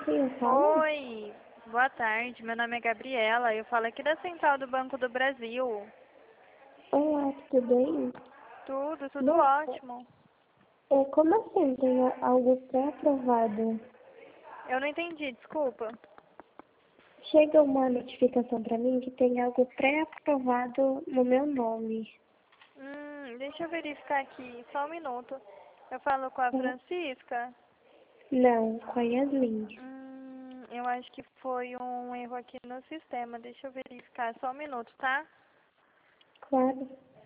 quem eu falo? Oi, boa tarde. Meu nome é Gabriela. Eu falo aqui da Central do Banco do Brasil. Olá, tudo bem? Tudo Nossa, ótimo. como assim tem algo pré-aprovado? Eu não entendi, desculpa. Chega uma notificação para mim que tem algo pré-aprovado no meu nome. Deixa eu verificar aqui, só um minuto. Eu falo com a Ah, Francisca. não, com a Yasmin. Eu acho que foi um erro aqui no sistema. Deixa eu verificar, só um minuto, tá? Claro.